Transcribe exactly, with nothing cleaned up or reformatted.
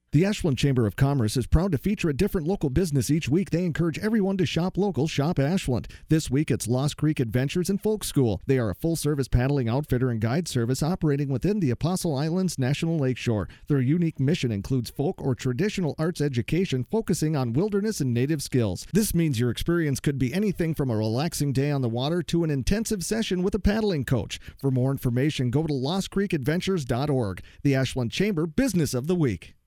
The Ashland Chamber of Commerce is proud to feature a different local business each week. They encourage everyone to shop local, shop Ashland. This week, it's Lost Creek Adventures and Folk School. They are a full-service paddling outfitter and guide service operating within the Apostle Islands National Lakeshore. Their unique mission includes folk or traditional arts education focusing on wilderness and native skills. This means your experience could be anything from a relaxing day on the water to an intensive session with a paddling coach. For more information, go to lost creek adventures dot org. The Ashland Chamber Business of the Week.